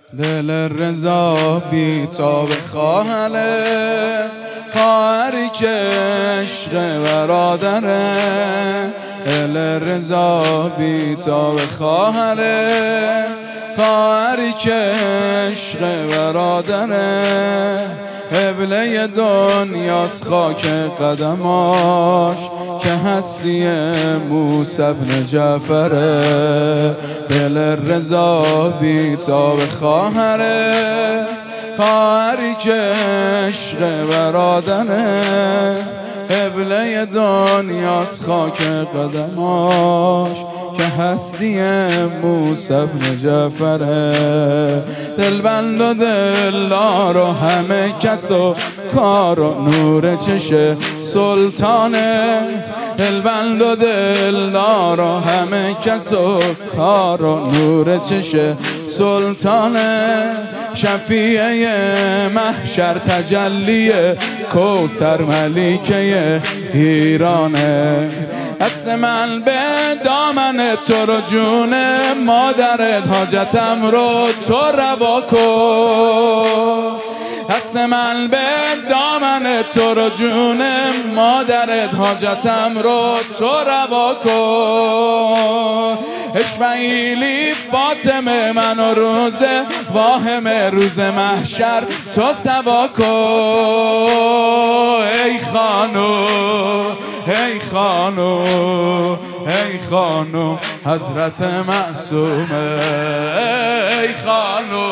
دل رضا بیتاب خواهره، خواهری که عشق برادره. دل رضا بیتاب خواهره، خواهری که عشق برادره. قبله دنیاست خاک قدماش، که هستی موسی بن جعفره. دل رضا بیتاب خواهره، خواهری که عشق برادره. قبله دنیاست خاک قدماش، که هستی موسی بن جعفره. دلبند و دلدار و همه کس و کار و نور چش سلطانه. دلبند و دلدار و همه کس و کار و نور چش سلطانه. شفیع محشر تجلی کوثر ملیکه ایرانه. دست من به دامن تو رو جون مادرت، حاجتم رو تو روا کن. دست من به دامن تو رو جون مادرت، حاجتم رو تو روا کن. اسماعیلی فاطمه منو روز واهم روز محشر تو سوا کن. ای خانو ای خانو ای خانو حضرت معصومه. ای خانو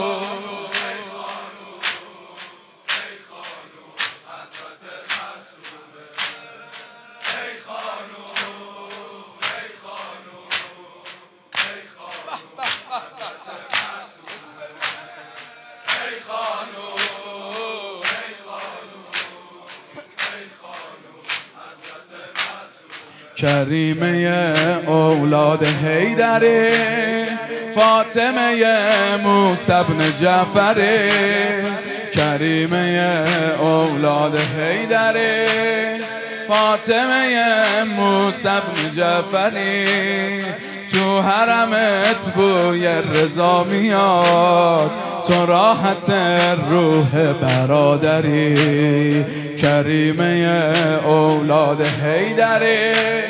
کریمه اولاد حیدره، فاطمه موسی بن جعفره. کریمه اولاد حیدره، فاطمه موسی بن جعفره. تو حرمت بوی رضا میاد، تو راحت روح برادری. کریمه اولاد حیدره،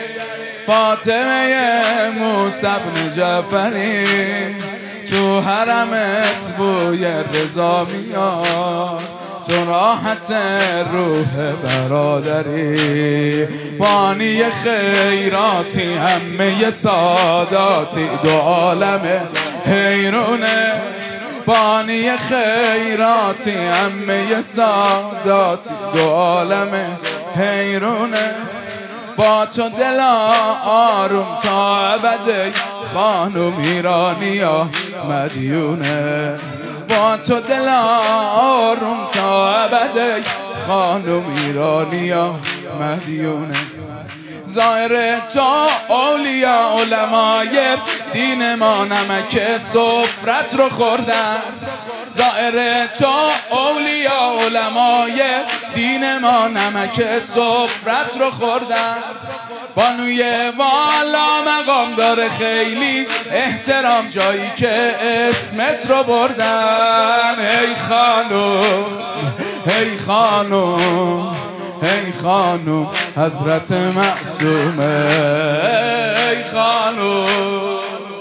فاطمه موسی بن جعفری. تو حرمت بوی رضا میاد، تو راحت روح برادری. بانی خیراتی همه ساداتی، دو عالم حیرونه. بانی خیراتی همه ساداتی، دو عالم حیرونه. با تو دل آروم تا ابد خانم ایرانیا مدیونه. با تو دل آروم تا ابد خانم ایرانیا مدیونه. ظاهر تو اولیاء علمای دین ما نمک سفرت رو خوردن. ظاهر تو اولیاء علمای دین ما نمک سفرت رو خوردن. بانوی والا مقام داره خیلی احترام، جایی که اسمت رو بردن. ای خانم ای خانم ای خانم حضرت معصومه. ای خانم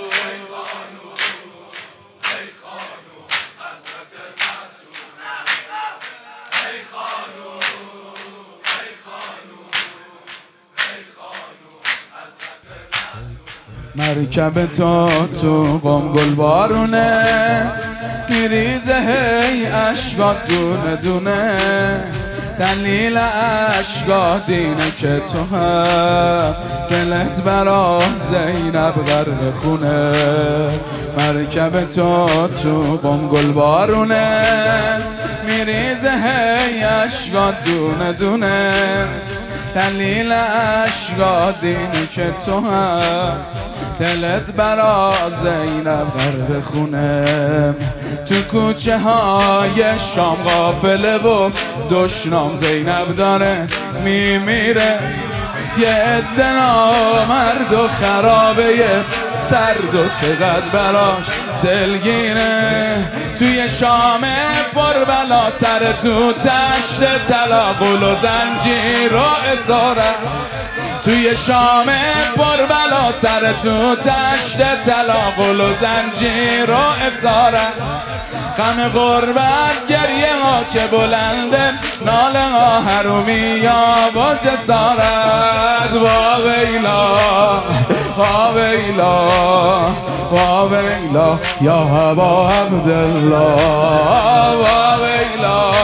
مرکب تو قم گل بارونه، میریزه هی اشکات دونه دونه. دلیل اشکا دینه که تو هم دلت برا زینب غرق خونه. مرکب تو قم گل بارونه، میریزه هی اشکا دونه دونه. دلیل اشکا دینه که تو هم دلت برا زینب غرق خونه. تو کوچه های شام قافله و دشنام زینب داره میمیره. یه عده نامرد و خرابه سرد و چقدر براش دلگینه. توی شام کربلا سر تو تشت طلا قل و زنجیر و اسارت. توی شام کربلا سر تو تشت طلا قل و زنجیر و اسارت. غم غربت گریه ها چه بلنده، ناله ها حرومی یا با جسارت. وا ویلا وا ویلا وا ویلا یا ابا عبدالله. وا ویلا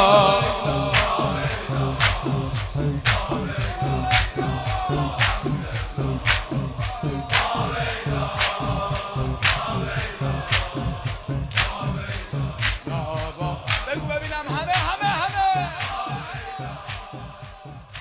بگو ببینم همه